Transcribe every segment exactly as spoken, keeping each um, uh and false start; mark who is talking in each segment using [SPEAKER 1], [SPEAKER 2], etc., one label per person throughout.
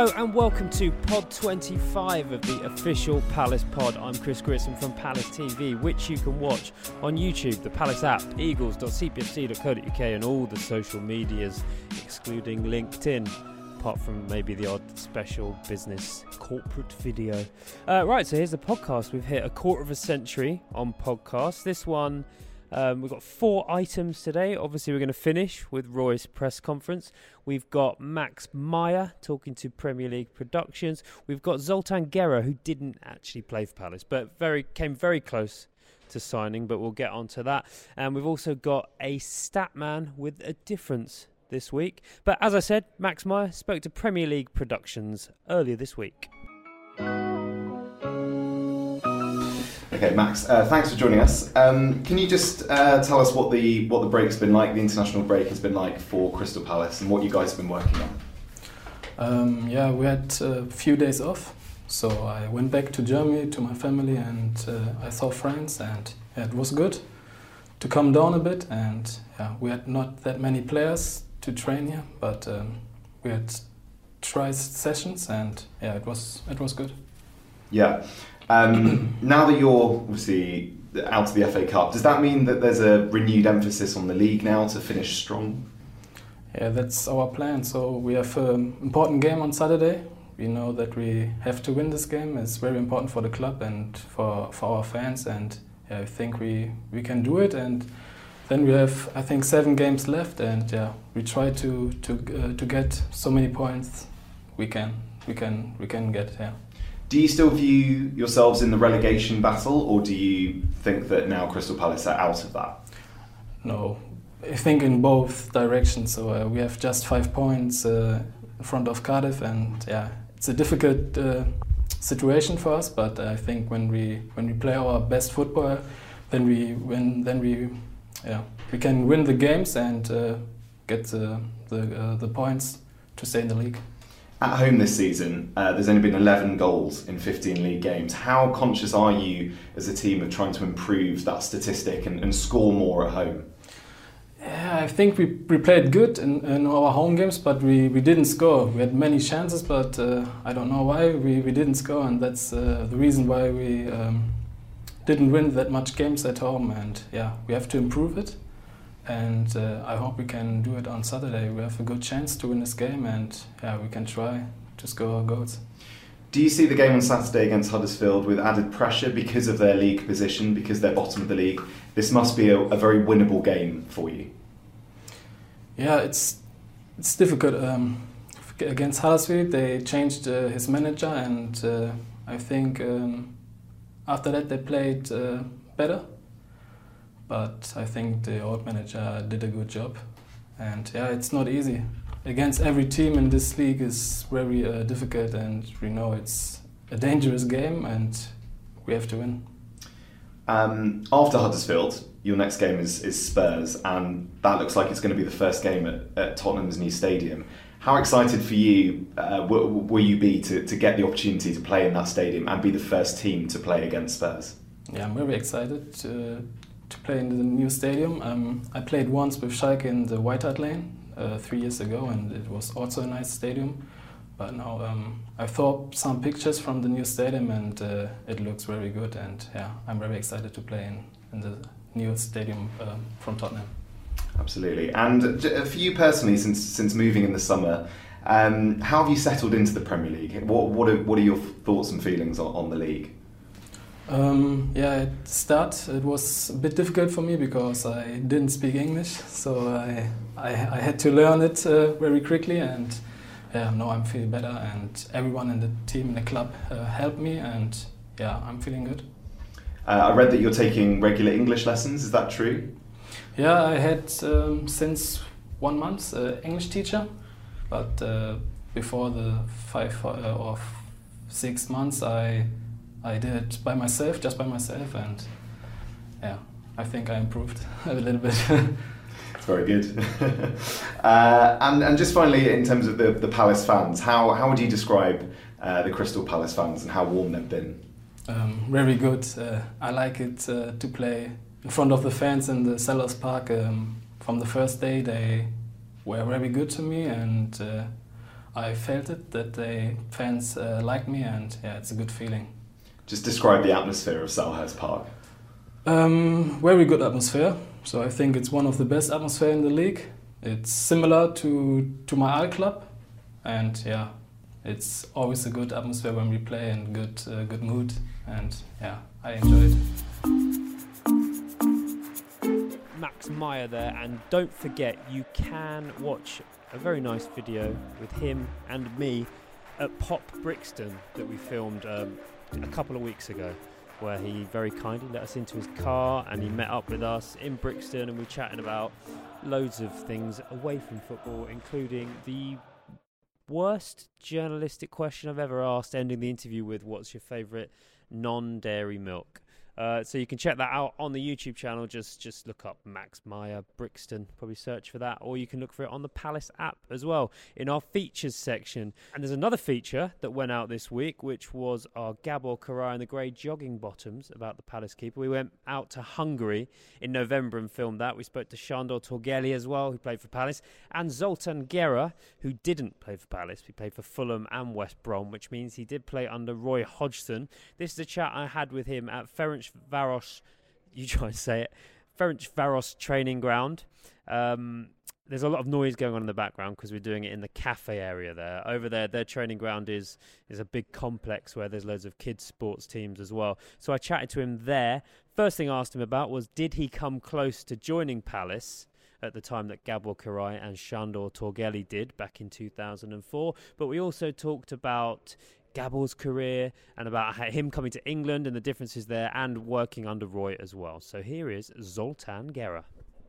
[SPEAKER 1] Hello and welcome to Pod twenty-five of the official Palace Pod. I'm Chris Grissom from Palace T V, which you can watch on YouTube, the Palace app, eagles dot c p f c dot co dot u k and all the social medias, excluding LinkedIn, apart from maybe the odd special business corporate video. Uh, right, so here's the podcast. We've hit a quarter of a century on podcasts. This one, um, we've got four items today. Obviously, we're going to finish with Roy's press conference. We've got Max Meyer talking to Premier League Productions. We've got Zoltan Gera, who didn't actually play for Palace, but very came very close to signing, but we'll get on to that. And we've also got a stat man with a difference this week. But as I said, Max Meyer spoke to Premier League Productions earlier this week.
[SPEAKER 2] Okay, Max, uh, thanks for joining us. Um, can you just uh, tell us what the what the break's been like, the international break has been like for Crystal Palace, and what you guys have been working on?
[SPEAKER 3] Um, yeah, we had a few days off, so I went back to Germany to my family, and uh, I saw friends, and yeah, it was good to come down a bit. And yeah, we had not that many players to train here, but um, we had try sessions, and yeah, it was it was good.
[SPEAKER 2] Yeah. Um, now that you're obviously out of the F A Cup, does that mean that there's a renewed emphasis on the league now to finish strong?
[SPEAKER 3] Yeah, that's our plan. So we have an important game on Saturday. We know that we have to win this game. It's very important for the club and for, for our fans, and yeah, I think we, we can do it. And then we have, I think, seven games left, and yeah, we try to to uh, to get so many points we can we can we can get. Yeah.
[SPEAKER 2] Do you still view yourselves in the relegation battle, or do you think that now Crystal Palace are out of that?
[SPEAKER 3] No, I think in both directions. So uh, we have just five points uh, in front of Cardiff, and yeah, it's a difficult uh, situation for us. But I think when we when we play our best football, then we win. Then we yeah we can win the games and uh, get the the, uh, the points to stay in the league.
[SPEAKER 2] At home this season, uh, there's only been eleven goals in fifteen league games. How conscious are you as a team of trying to improve that statistic and, and score more at home?
[SPEAKER 3] Yeah, I think we, we played good in, in our home games, but we, we didn't score. We had many chances, but uh, I don't know why we, we didn't score, and that's uh, the reason why we um, didn't win that much games at home. And yeah, we have to improve it. And uh, I hope we can do it on Saturday. We have a good chance to win this game, and yeah, we can try to score goals.
[SPEAKER 2] Do you see the game on Saturday against Huddersfield with added pressure because of their league position, because they're bottom of the league? This must be a, a very winnable game for you.
[SPEAKER 3] Yeah, it's it's difficult. Um, against Huddersfield, they changed uh, his manager, and uh, I think um, after that they played uh, better. But I think the old manager did a good job, and yeah, it's not easy. Against every team in this league is very uh, difficult, and we know it's a dangerous game, and we have to win.
[SPEAKER 2] Um, after Huddersfield, your next game is, is Spurs, and that looks like it's going to be the first game at, at Tottenham's new stadium. How excited for you uh, will, will you be to, to get the opportunity to play in that stadium and be the first team to play against Spurs?
[SPEAKER 3] Yeah, I'm very excited to, to play in the new stadium. Um, I played once with Schalke in the White Hart Lane uh, three years ago, and it was also a nice stadium. But now um, I saw some pictures from the new stadium, and uh, it looks very good. And yeah, I'm very excited to play in, in the new stadium uh, from Tottenham.
[SPEAKER 2] Absolutely. And for you personally, since since moving in the summer, um, how have you settled into the Premier League? What what are, what are your thoughts and feelings on, on the league?
[SPEAKER 3] Um, yeah, at start it was a bit difficult for me because I didn't speak English, so I I, I had to learn it uh, very quickly, and yeah, now I'm feeling better, and everyone in the team, in the club, uh, helped me, and yeah, I'm feeling good.
[SPEAKER 2] Uh, I read that you're taking regular English lessons. Is that true?
[SPEAKER 3] Yeah, I had um, since one month an English teacher, but uh, before the five uh, or six months, I. I did it by myself, just by myself, and yeah, I think I improved a little bit.
[SPEAKER 2] It's very good. uh, and and just finally, in terms of the, the Palace fans, how how would you describe uh, the Crystal Palace fans and how warm they've been?
[SPEAKER 3] Um, very good. Uh, I like it uh, to play in front of the fans in the Selhurst Park. Um, from the first day, they were very good to me, and uh, I felt it, that the fans uh, like me, and yeah, it's a good feeling.
[SPEAKER 2] Just describe the atmosphere of Selhurst Park.
[SPEAKER 3] Um, very good atmosphere. So I think it's one of the best atmosphere in the league. It's similar to to my old club, and yeah, it's always a good atmosphere when we play and good uh, good mood, and yeah, I enjoy it.
[SPEAKER 1] Max Meyer there, and don't forget you can watch a very nice video with him and me at Pop Brixton that we filmed um, a couple of weeks ago, where he very kindly let us into his car and he met up with us in Brixton, and we were chatting about loads of things away from football, including the worst journalistic question I've ever asked, ending the interview with, what's your favourite non-dairy milk? Uh, so you can check that out on the YouTube channel. Just just look up Max Meyer Brixton, probably search for that, or you can look for it on the Palace app as well in our features section. And there's another feature that went out this week, which was our Gabor Kiraly and the grey jogging bottoms about the Palace keeper. We went out to Hungary in November and filmed that. We spoke to Sándor Torghely as well, who played for Palace, and Zoltán Gera, who didn't play for Palace. He played for Fulham and West Brom, which means he did play under Roy Hodgson. This is a chat I had with him at Ferencváros, you try and say it, Ferencváros training ground. Um, there's a lot of noise going on in the background because we're doing it in the cafe area there. Over there, their training ground is is a big complex where there's loads of kids' sports teams as well. So I chatted to him there. First thing I asked him about was, did he come close to joining Palace at the time that Gabor Kiraly and Sándor Torghely did back in two thousand four? But we also talked about Gabor's career and about him coming to England and the differences there, and working under Roy as well. So here is Zoltán Gera.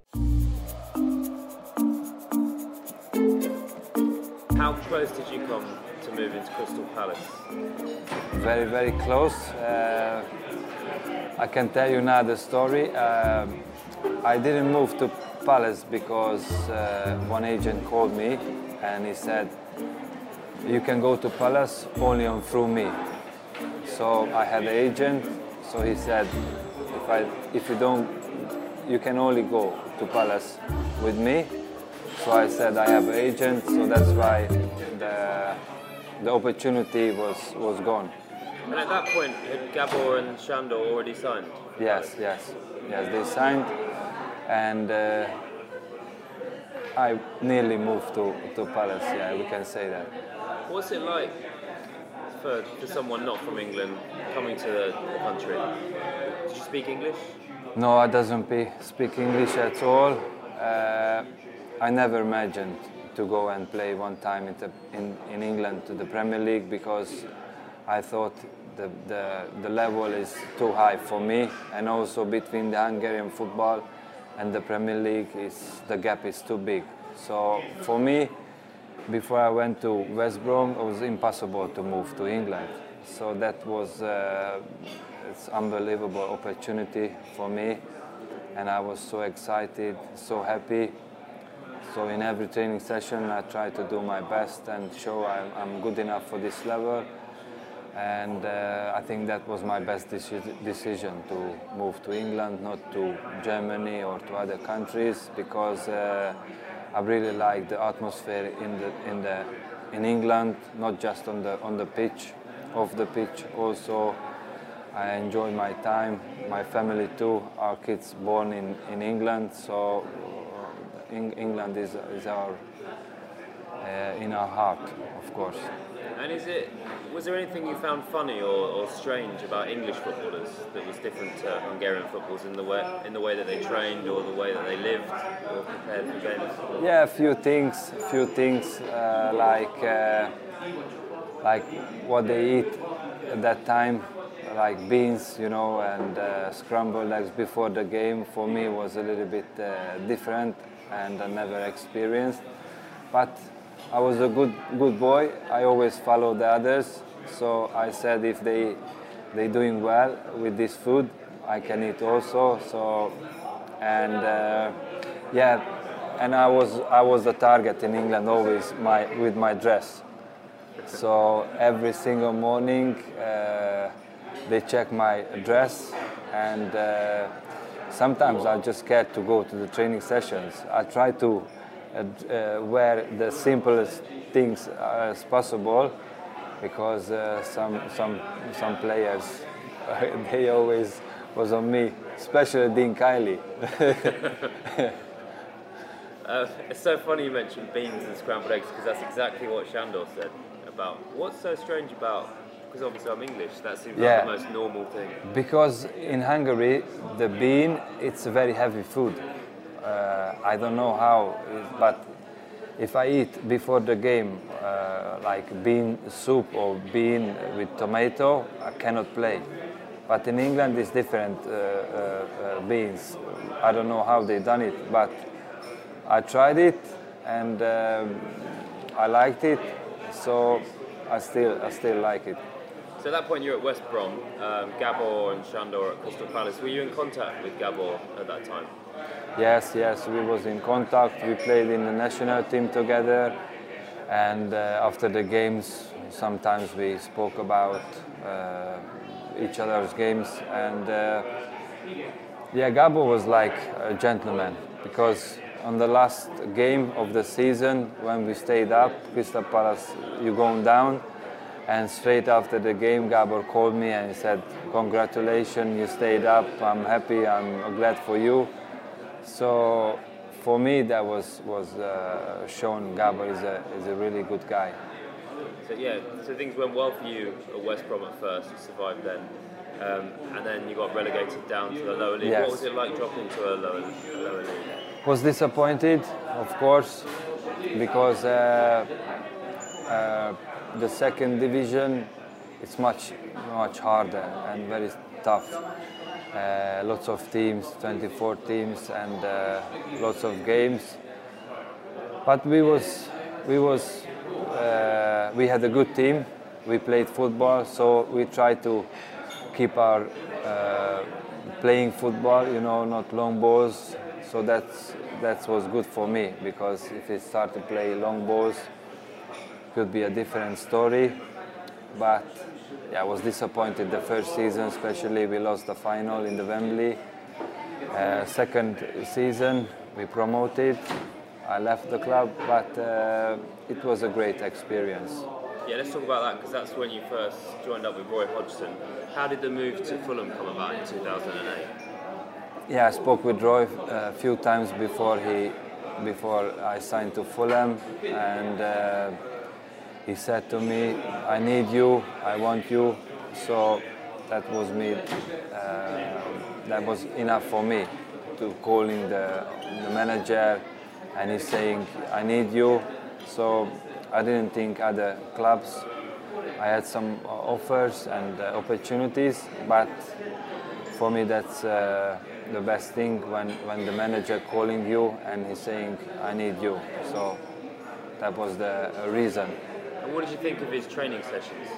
[SPEAKER 1] How close did you come to moving to Crystal Palace?
[SPEAKER 4] Very, very close. Uh, I can tell you now the story. Uh, I didn't move to Palace because uh, one agent called me and he said, you can go to Palace only on through me. So I had an agent, so he said, if I, if you don't, you can only go to Palace with me. So I said, I have an agent, so that's why the the opportunity was, was gone.
[SPEAKER 1] And at that point, had Gabor and Sándor already signed?
[SPEAKER 4] Yes, yes, yes, they signed, and uh, I nearly moved to, to Palace, yeah, we can say that.
[SPEAKER 1] What's it like for, for someone not from England coming to the, the country? Do you speak English?
[SPEAKER 4] No, I doesn't be, speak English at all. Uh, I never imagined to go and play one time in, the, in, in England to the Premier League, because I thought the, the, the level is too high for me, and also between the Hungarian football and the Premier League, is, the gap is too big. So for me, before I went to West Brom, it was impossible to move to England. So that was uh, it's unbelievable opportunity for me, and I was so excited, so happy. So in every training session, I try to do my best and show I'm, I'm good enough for this level. And uh, I think that was my best deci- decision to move to England, not to Germany or to other countries, because uh, I really like the atmosphere in the in the in England, not just on the on the pitch, off the pitch. Also, I enjoy my time, my family too. Our kids born in, in England, so uh, in, England is is our uh, in our heart, of course.
[SPEAKER 1] And is it, was there anything you found funny or, or strange about English footballers that was different to Hungarian footballers in the way in the way that they trained or the way that they lived or prepared for games?
[SPEAKER 4] Yeah, a few things, a few things uh, like uh, like what they eat at that time, like beans, you know, and uh, scrambled eggs before the game. For me, was a little bit uh, different, and I never experienced, but I was a good good boy. I always follow the others. So I said, if they they doing well with this food, I can eat also. So and uh, yeah, and I was I was the target in England always my with my dress. So every single morning uh, they check my dress, and uh, sometimes I just scared to go to the training sessions. I try to uh, wear the simplest things as possible, because uh, some some some players they always was on me, especially Dean Kiely.
[SPEAKER 1] Uh, it's so funny you mentioned beans and scrambled eggs, because that's exactly what Shandor said about. What's so strange about, because obviously I'm English, that seems
[SPEAKER 4] Yeah.
[SPEAKER 1] like the most normal thing.
[SPEAKER 4] Because in Hungary, the bean, it's a very heavy food. Uh, I don't know how, but if I eat before the game, uh, like bean soup or bean with tomato, I cannot play. But in England, it's different uh, uh, uh, beans. I don't know how they done it, but I tried it and um, I liked it, so I still I still like it.
[SPEAKER 1] So at that point you're at West Brom, um, Gabor and Shandor at Crystal Palace. Were you in contact with Gabor at that time?
[SPEAKER 4] Yes, yes, we was in contact. We played in the national team together, and uh, after the games, sometimes we spoke about uh, each other's games. And uh, yeah, Gabor was like a gentleman, because on the last game of the season, when we stayed up, Crystal Palace, you going down, and straight after the game, Gabor called me and he said, "Congratulations, you stayed up. I'm happy. I'm glad for you." So for me, that was was uh, shown Gabor is a is a really good guy.
[SPEAKER 1] So yeah, so things went well for you at West Brom at first, you survived then, um, and then you got relegated down to the lower league.
[SPEAKER 4] Yes.
[SPEAKER 1] What was it like dropping to a lower, a lower league?
[SPEAKER 4] Was disappointed, of course, because uh, uh, the second division, it's much much harder and very tough. Uh, lots of teams, twenty-four teams, and uh, lots of games. But we was we was uh, we had a good team. We played football, so we tried to keep our uh, playing football, you know, not long balls. So that's that was good for me, because if we start to play long balls, it could be a different story. But yeah, I was disappointed the first season, especially we lost the final in the Wembley. Uh, second season we promoted. I left the club, but uh, it was a great experience.
[SPEAKER 1] Yeah, let's talk about that, because that's when you first joined up with Roy Hodgson. How did the move to Fulham come about in two thousand eight?
[SPEAKER 4] Yeah, I spoke with Roy a few times before he, before I signed to Fulham, and uh, he said to me, "I need you, I want you." So that was me. Uh, that was enough for me to calling the, the manager, and he's saying, "I need you." So I didn't think other clubs. I had some offers and uh, opportunities, but for me that's uh, the best thing when, when the manager calling you and he's saying, "I need you." So that was the reason.
[SPEAKER 1] And what did you think of his training sessions?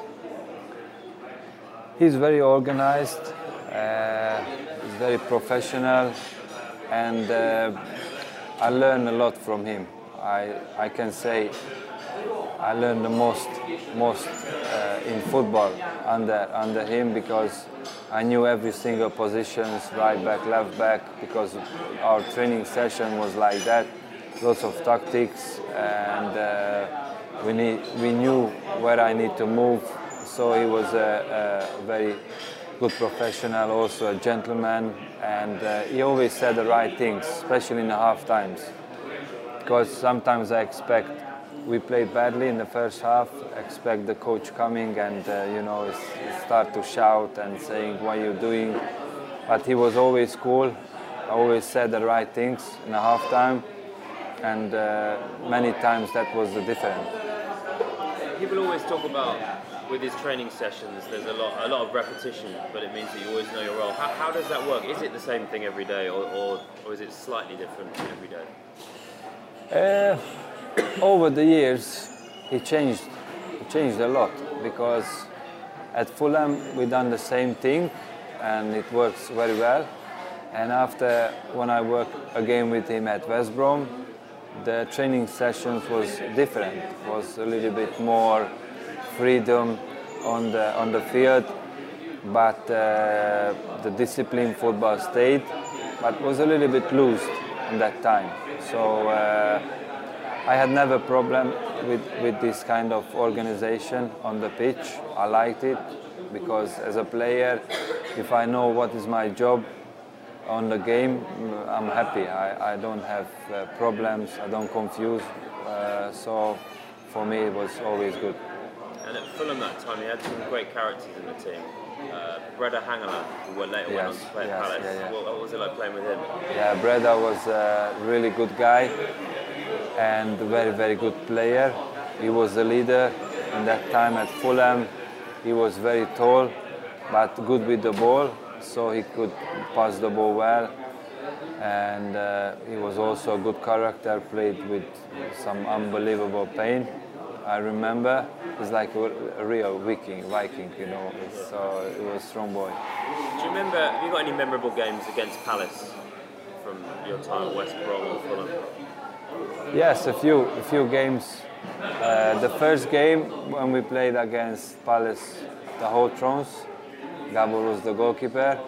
[SPEAKER 4] He's very organized, uh, he's very professional, and uh, I learned a lot from him. I, I can say I learned the most most uh, in football under under him, because I knew every single positions, right back, left back, because our training session was like that, lots of tactics, and uh, we need we knew where I need to move. So he was a, a very good professional, also a gentleman, and uh, he always said the right things, especially in the half times. Because sometimes I expect we played badly in the first half, expect the coach coming and uh, you know start to shout and saying, "What are you doing?" But he was always cool, always said the right things in the half time, and uh, many times that was the difference.
[SPEAKER 1] People always talk about, with his training sessions, there's a lot a lot of repetition, but it means that you always know your role. How, how does that work? Is it the same thing every day, or, or, or is it slightly different every day?
[SPEAKER 4] Uh, over the years, he changed. He changed a lot, because at Fulham we done the same thing, and it works very well. And after, when I worked again with him at West Brom, the training sessions was different. Was a little bit more freedom on the on the field, but uh, the discipline football stayed, but was a little bit loose. in that time. So uh, I had never problem with, with this kind of organization on the pitch. I liked it because as a player, if I know what is my job on the game, I'm happy. I, I don't have uh, problems, I don't confuse. Uh, so for me it was always good.
[SPEAKER 1] And at Fulham that time, you had some great characters in the team. Uh, Breda Hangala, who later
[SPEAKER 4] yes,
[SPEAKER 1] went on to play at
[SPEAKER 4] yes,
[SPEAKER 1] Palace.
[SPEAKER 4] yeah, yeah.
[SPEAKER 1] What, what was it like playing with him?
[SPEAKER 4] Yeah, Breda was a really good guy and a very, very good player. He was the leader in that time at Fulham. He was very tall, but good with the ball, so he could pass the ball well. And uh, he was also a good character, played with some unbelievable pain. I remember he's like a, a real Viking, Viking, you know. So he was a strong boy.
[SPEAKER 1] Do you remember? Have you got any memorable games against Palace from your time at West Brom or Fulham?
[SPEAKER 4] Yes, a few, a few games. Uh, the first game when we played against Palace, the whole Trons, Gabor was the goalkeeper,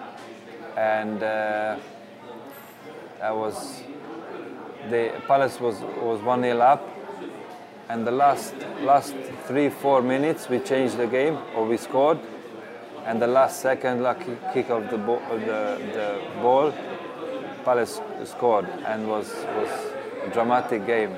[SPEAKER 4] and uh, that was the Palace was was one nil up. And the last last three four minutes we changed the game, or we scored, and the last second lucky kick of the ball, the the ball, Palace scored, and was was a dramatic game.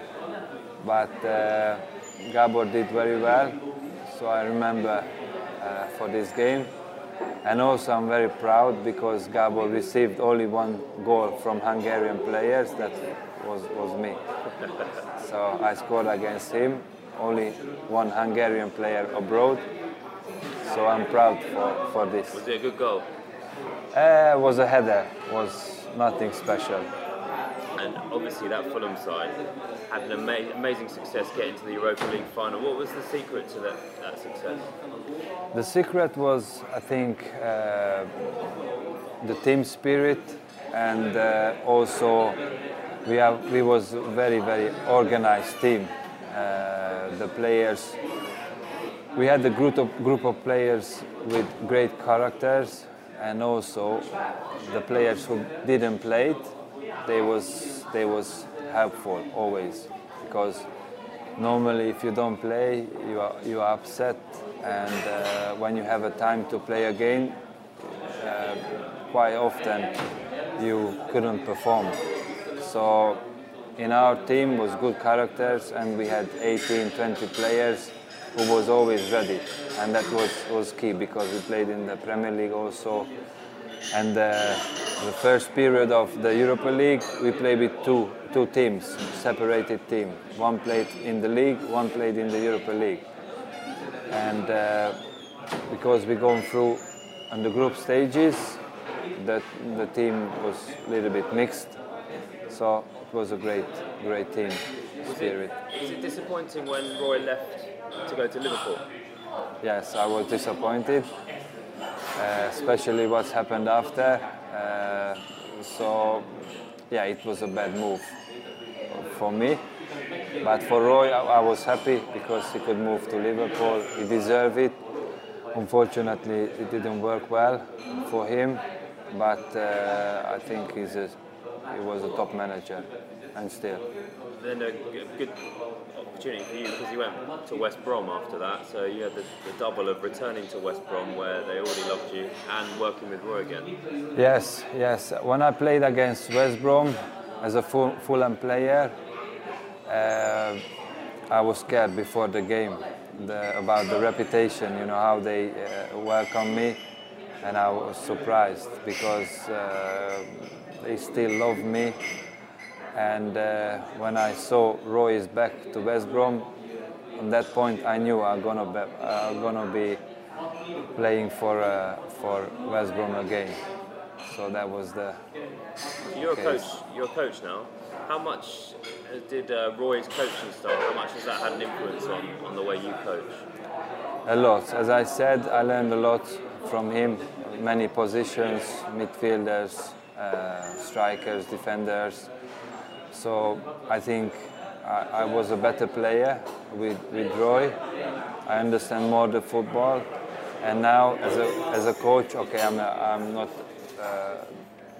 [SPEAKER 4] But uh, Gabor did very well, so I remember uh, for this game, and also I'm very proud because Gabor received only one goal from Hungarian players. That was was me. So I scored against him, only one Hungarian player abroad. So I'm proud for, for this.
[SPEAKER 1] Was it a good goal?
[SPEAKER 4] Uh, it was a header, was nothing special.
[SPEAKER 1] And obviously that Fulham side had an ama- amazing success getting to the Europa League final. What was the secret to that, that success?
[SPEAKER 4] The secret was, I think, uh, the team spirit, and uh, also we have we was a very very organized team. Uh, the players, we had a group of group of players with great characters, and also the players who didn't play it, they was they was helpful always, because normally if you don't play you are you are upset, and uh, when you have a time to play again, uh, quite often you couldn't perform. So in our team was good characters, and we had eighteen, twenty players who was always ready, and that was, was key because we played in the Premier League also. And uh, the first period of the Europa League, we played with two two teams, separated team. One played in the league, one played in the Europa League. And uh, because we gone through on the group stages, that the team was a little bit mixed. So it was a great, great team spirit.
[SPEAKER 1] Was it disappointing when Roy left to go to Liverpool?
[SPEAKER 4] Yes, I was disappointed, uh, especially what's happened after. Uh, so, yeah, it was a bad move for me. But for Roy, I, I was happy because he could move to Liverpool. He deserved it. Unfortunately, it didn't work well for him. But uh, I think he's a, he was a top manager, and still.
[SPEAKER 1] Then a good opportunity for you because you went to West Brom after that, so you had the, the double of returning to West Brom where they already loved you and working with Roy again.
[SPEAKER 4] Yes, yes. When I played against West Brom as a full, Fulham player, uh, I was scared before the game the, about the reputation, you know, how they uh, welcomed me, and I was surprised because uh, they still love me. And uh, when I saw Roy is back to West Brom, at that point I knew I'm gonna be, I'm gonna be playing for uh, for West Brom again. So that was the.
[SPEAKER 1] You're
[SPEAKER 4] case.
[SPEAKER 1] a coach. You're a coach now. How much did uh, Roy's coaching style? How much has that had an influence on, on the way you coach?
[SPEAKER 4] A lot. As I said, I learned a lot from him. Many positions, midfielders, uh, strikers, defenders. So I think I, I was a better player with, with Roy. I understand more the football, and now as a as a coach, okay, I'm a, I'm not uh,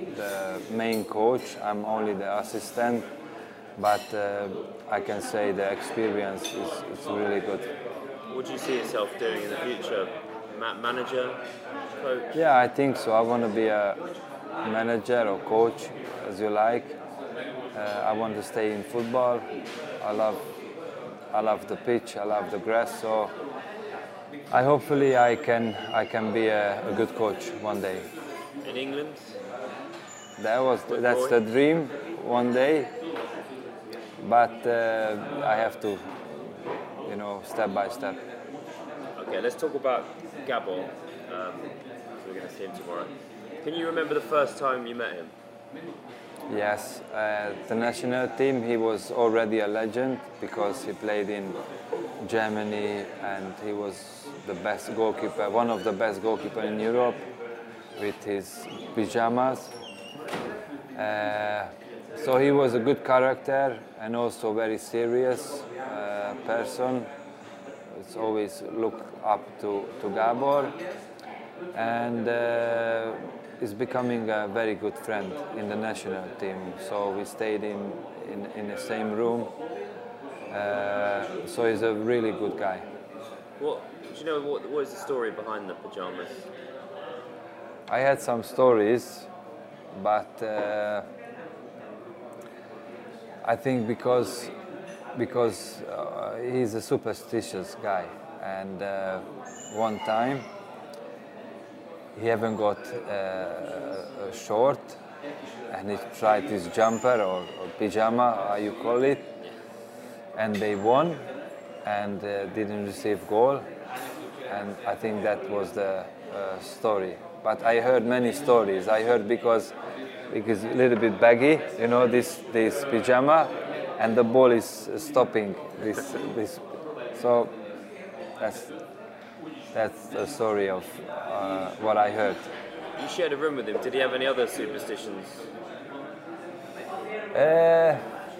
[SPEAKER 4] the main coach. I'm only the assistant, but uh, I can say the experience is, is really good.
[SPEAKER 1] What do you see yourself doing in the future? Ma- manager, coach?
[SPEAKER 4] Yeah, I think so. I want to be a manager or coach, as you like. Uh, I want to stay in football. I love, I love the pitch. I love the grass. So, I hopefully I can, I can be a, a good coach one day.
[SPEAKER 1] In England?
[SPEAKER 4] That was, that's the dream one day. But uh, I have to, you know, step by step.
[SPEAKER 1] Okay, let's talk about Gabor. Um, we're going to see him tomorrow. Can you remember the first time you met him?
[SPEAKER 4] Yes, uh, the national team, he was already a legend because he played in Germany and he was the best goalkeeper, one of the best goalkeepers in Europe with his pyjamas. Uh, so he was a good character and also very serious uh, person. It's always look up to, to Gabor. And uh, is becoming a very good friend in the national team. So we stayed in, in, in the same room. Uh, so he's a really good guy.
[SPEAKER 1] What, do you know what, what is the story behind the pyjamas?
[SPEAKER 4] I had some stories, but uh, I think because, because uh, he's a superstitious guy. And uh, one time, he haven't got uh, a short, and he tried his jumper or, or pyjama, how you call it, and they won, and uh, didn't receive goal, and I think that was the uh, story. But I heard many stories. I heard because because a little bit baggy, you know, this this pyjama, and the ball is stopping this this, so that's. That's the story of uh, what I heard.
[SPEAKER 1] You shared a room with him. Did he have any other superstitions?
[SPEAKER 4] Uh,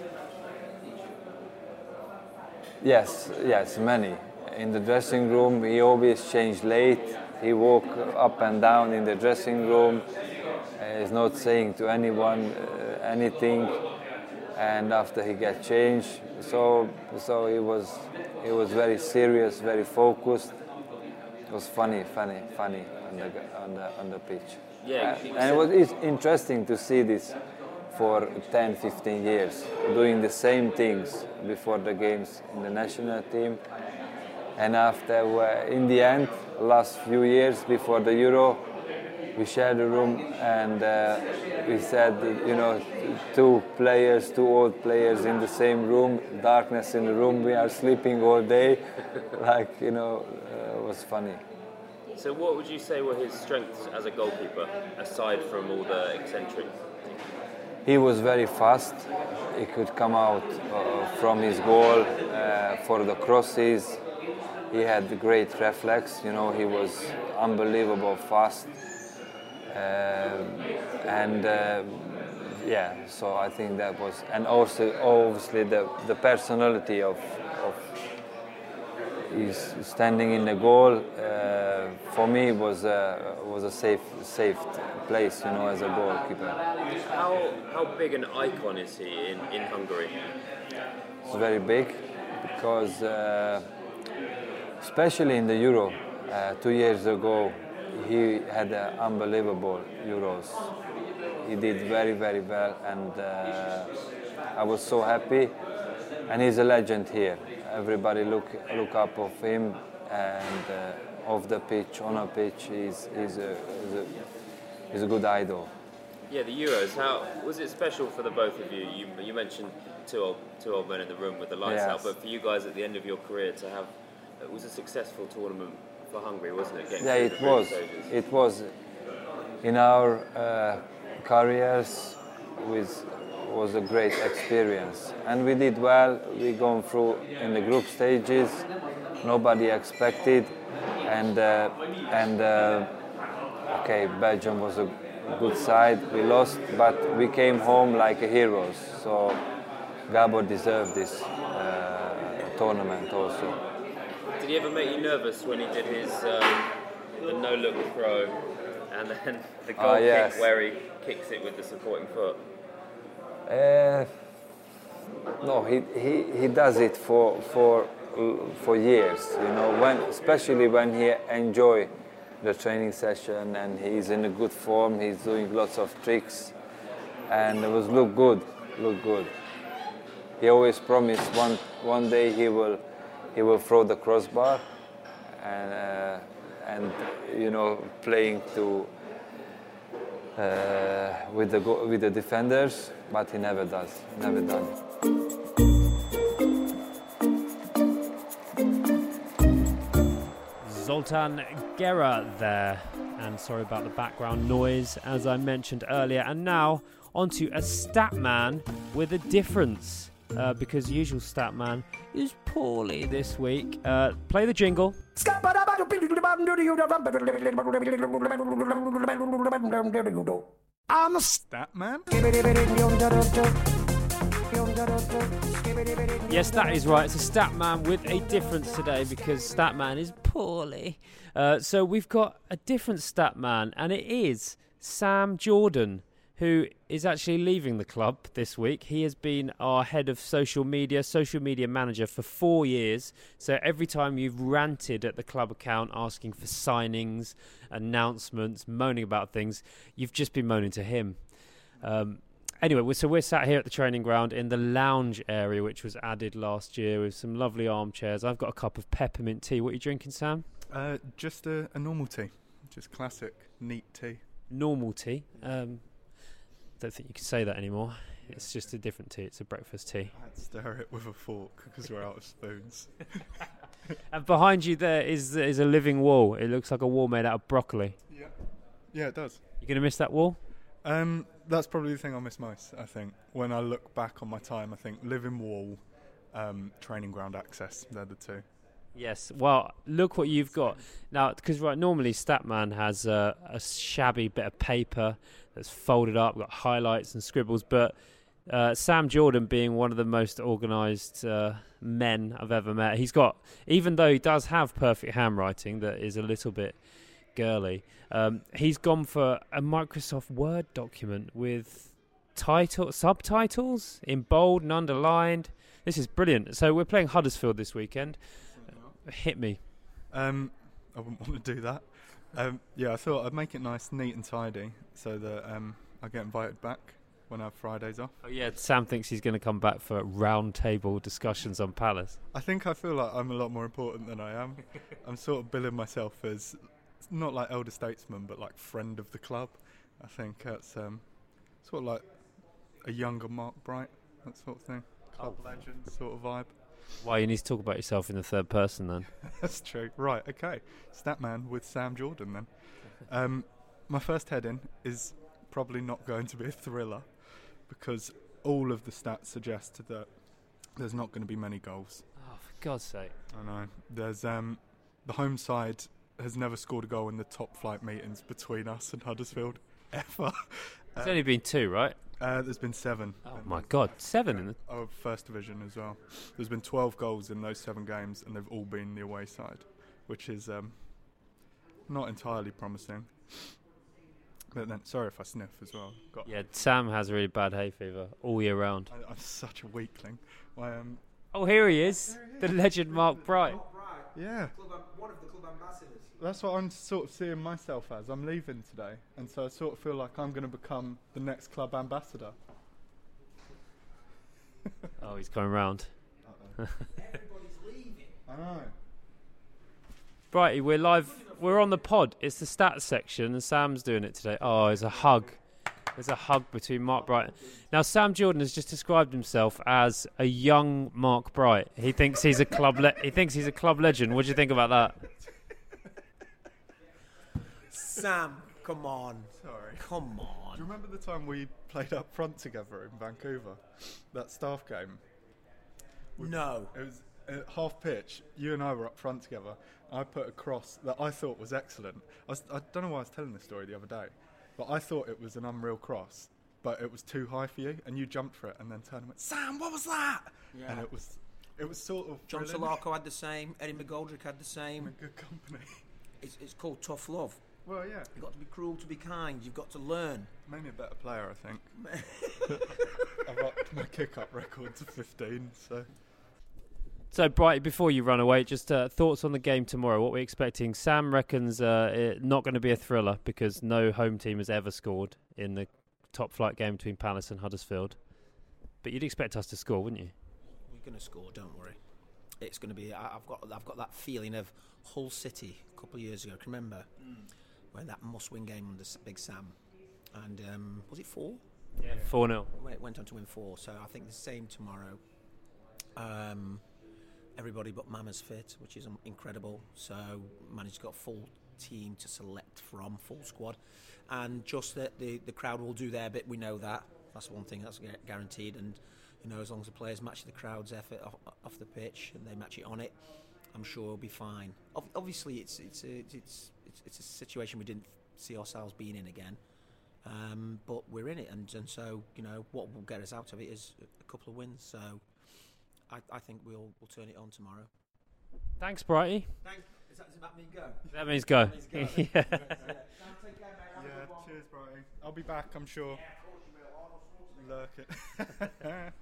[SPEAKER 4] yes, yes, many. In the dressing room, he always changed late. He walked up and down in the dressing room. Uh, he's not saying to anyone uh, anything. And after he got changed, so so he was he was very serious, very focused. It was funny, funny, funny on the on the on the pitch.
[SPEAKER 1] Yeah,
[SPEAKER 4] uh, and it was it's interesting to see this for ten, fifteen years, doing the same things before the games in the national team, and after, uh, in the end, last few years before the Euro, we shared a room and uh, we said, you know, two players, two old players in the same room, darkness in the room, we are sleeping all day, like, you know. It was funny.
[SPEAKER 1] So what would you say were his strengths as a goalkeeper, aside from all the eccentrics?
[SPEAKER 4] He was very fast. He could come out uh, from his goal uh, for the crosses. He had great reflex, you know, he was unbelievable fast. Uh, and uh, yeah, so I think that was, and also obviously the, the personality of, of he's standing in the goal. Uh, for me, was a was a safe safe place, you know, as a goalkeeper.
[SPEAKER 1] How how big an icon is he in, in Hungary?
[SPEAKER 4] It's very big because, uh, especially in the Euro, uh, two years ago, he had uh, unbelievable Euros. He did very very well, and uh, I was so happy. And he's a legend here. Everybody look look up of him, and uh, off the pitch, on a pitch, he's he's a, he's a he's a good idol.
[SPEAKER 1] Yeah, the Euros. How was it special for the both of you? You you mentioned two old two old men in the room with the lights
[SPEAKER 4] Yes.
[SPEAKER 1] out, but for you guys at the end of your career to have, it was a successful tournament for Hungary, wasn't it? Getting
[SPEAKER 4] Yeah,
[SPEAKER 1] through
[SPEAKER 4] it
[SPEAKER 1] the group
[SPEAKER 4] was.
[SPEAKER 1] stages.
[SPEAKER 4] It was in our uh, careers with. Was a great experience, and we did well. We gone through in the group stages. Nobody expected, and uh, and uh, okay, Belgium was a good side. We lost, but we came home like heroes. So Gabor deserved this uh, tournament also.
[SPEAKER 1] Did he ever make you nervous when he did his um, the no look throw and then the goal
[SPEAKER 4] Ah, yes.
[SPEAKER 1] kick where he kicks it with the supporting foot.
[SPEAKER 4] Uh, no, he, he, he does it for for for years. You know, when especially when he enjoy the training session and he's in a good form. He's doing lots of tricks, and it was look good, look good. He always promised one one day he will he will throw the crossbar, and uh, and you know playing to. Uh, with the go- with the defenders, but he never does, never done.
[SPEAKER 1] Zoltan Gera there, and sorry about the background noise, as I mentioned earlier. And now onto a stat man with a difference, uh, because usual stat man is poorly this week. Uh, play the jingle.
[SPEAKER 5] I'm a stat man.
[SPEAKER 1] Yes, that is right. It's a stat man with a difference today because stat man is poorly. Uh, so we've got a different stat man, and it is Sam Jordan, who is actually leaving the club this week. He has been our head of social media, social media manager for four years. So every time you've ranted at the club account asking for signings, announcements, moaning about things, you've just been moaning to him. Um, anyway, so we're sat here at the training ground in the lounge area, which was added last year with some lovely armchairs. I've got a cup of peppermint tea. What are you drinking, Sam?
[SPEAKER 5] Uh, just a, a normal tea. Just classic, neat tea.
[SPEAKER 1] Normal tea. Um... I don't think you can say that anymore. It's just a different tea. It's a breakfast tea.
[SPEAKER 5] I'd stir it with a fork because we're out of spoons.
[SPEAKER 1] And behind you there is is a living wall. It looks like a wall made out of broccoli.
[SPEAKER 5] Yeah, yeah, it does.
[SPEAKER 1] You gonna miss that wall?
[SPEAKER 5] Um, that's probably the thing I miss most. I think when I look back on my time, I think living wall, um, training ground access. They're the two.
[SPEAKER 1] Yes. Well, look what you've got now. Because right, normally Statman has uh, a shabby bit of paper that's folded up, got highlights and scribbles. But uh, Sam Jordan, being one of the most organised uh, men I've ever met, he's got, even though he does have perfect handwriting that is a little bit girly, um, he's gone for a Microsoft Word document with title subtitles in bold and underlined. This is brilliant. So we're playing Huddersfield this weekend. Hit me.
[SPEAKER 5] Um, I wouldn't want to do that. Um, yeah, I thought I'd make it nice, neat and tidy so that um, I get invited back when I have Fridays off.
[SPEAKER 1] Oh yeah, Sam thinks he's going to come back for round table discussions on Palace.
[SPEAKER 5] I think I feel like I'm a lot more important than I am. I'm sort of billing myself as not like elder statesman, but like friend of the club. I think that's um, sort of like a younger Mark Bright, that sort of thing. Club oh. legend sort of vibe.
[SPEAKER 1] Why, you need to talk about yourself in the third person then.
[SPEAKER 5] That's true. Right, okay. Statman with Sam Jordan then. Um, my first heading is probably not going to be a thriller because all of the stats suggest that there's not going to be many goals.
[SPEAKER 1] Oh, for God's sake.
[SPEAKER 5] I know. There's um, the home side has never scored a goal in the top flight meetings between us and Huddersfield ever.
[SPEAKER 1] There's
[SPEAKER 5] uh,
[SPEAKER 1] only been two, right?
[SPEAKER 5] Uh, there's been seven.
[SPEAKER 1] Oh my God, seven in the
[SPEAKER 5] of First Division as well. There's been twelve goals in those seven games, and they've all been the away side, which is um, not entirely promising. But then, sorry if I sniff as well. Got
[SPEAKER 1] yeah, Sam has really bad hay fever all year round.
[SPEAKER 5] I, I'm such a weakling. I, um,
[SPEAKER 1] oh, here he is, the legend Mark Bright.
[SPEAKER 5] Yeah.
[SPEAKER 6] One of the club ambassadors.
[SPEAKER 5] That's what I'm sort of seeing myself as. I'm leaving today, and so I sort of feel like I'm going to become the next club ambassador.
[SPEAKER 1] Oh, he's coming round.
[SPEAKER 6] Everybody's leaving.
[SPEAKER 5] I know.
[SPEAKER 1] Brighty, we're live. We're on the pod. It's the stats section, and Sam's doing it today. Oh, there's a hug. There's a hug between Mark Bright. Now, Sam Jordan has just described himself as a young Mark Bright. He thinks he's a club. Le- he thinks he's a club legend. What do you think about that?
[SPEAKER 6] Sam, come on.
[SPEAKER 5] Sorry.
[SPEAKER 6] Come on.
[SPEAKER 5] Do you remember the time we played up front together in Vancouver? That staff game?
[SPEAKER 6] No.
[SPEAKER 5] It was at half pitch. You and I were up front together. I put a cross that I thought was excellent. I, was, I don't know why I was telling this story the other day, but I thought it was an unreal cross, but it was too high for you, and you jumped for it and then turned and went, Sam, what was that?
[SPEAKER 6] Yeah.
[SPEAKER 5] And it was it was sort of
[SPEAKER 6] John
[SPEAKER 5] brilliant.
[SPEAKER 6] Solarco had the same. Eddie McGoldrick had the same.
[SPEAKER 5] In good company.
[SPEAKER 6] It's, it's called tough love.
[SPEAKER 5] Well, yeah.
[SPEAKER 6] You've got to be cruel to be kind. You've got to learn.
[SPEAKER 5] Made me a better player, I think. I've upped my kick-up record to fifteen, so...
[SPEAKER 1] So, Brighty, before you run away, just uh, thoughts on the game tomorrow. What we're expecting? Sam reckons uh, it not going to be a thriller because no home team has ever scored in the top-flight game between Palace and Huddersfield. But you'd expect us to score, wouldn't you?
[SPEAKER 6] We're going to score. Don't worry. It's going to be. I- I've got. I've got that feeling of Hull City a couple of years ago. Can you remember mm. when that must-win game under Big Sam? And um, was it four?
[SPEAKER 1] Yeah, four nil.
[SPEAKER 6] It went on to win four. So I think the same tomorrow. Um. Everybody but Mama's fit, which is incredible. So managed to get a full team to select from, full squad, and just that the the crowd will do their bit. We know that. That's one thing that's guaranteed. And you know, as long as the players match the crowd's effort off, off the pitch and they match it on it, I'm sure we'll be fine. Obviously, it's it's a, it's it's it's a situation we didn't see ourselves being in again. Um, but we're in it, and and so you know what will get us out of it is a couple of wins. So. I, I think we'll we'll turn it on tomorrow.
[SPEAKER 1] Thanks, Brighty.
[SPEAKER 6] Thanks. Is that, does that mean go?
[SPEAKER 1] That means go.
[SPEAKER 6] That means go.
[SPEAKER 1] yeah.
[SPEAKER 6] yeah. Take care, mate.
[SPEAKER 5] Yeah, cheers, Brighty. I'll be back, I'm sure.
[SPEAKER 6] Yeah, of course you will.
[SPEAKER 5] Lurk it.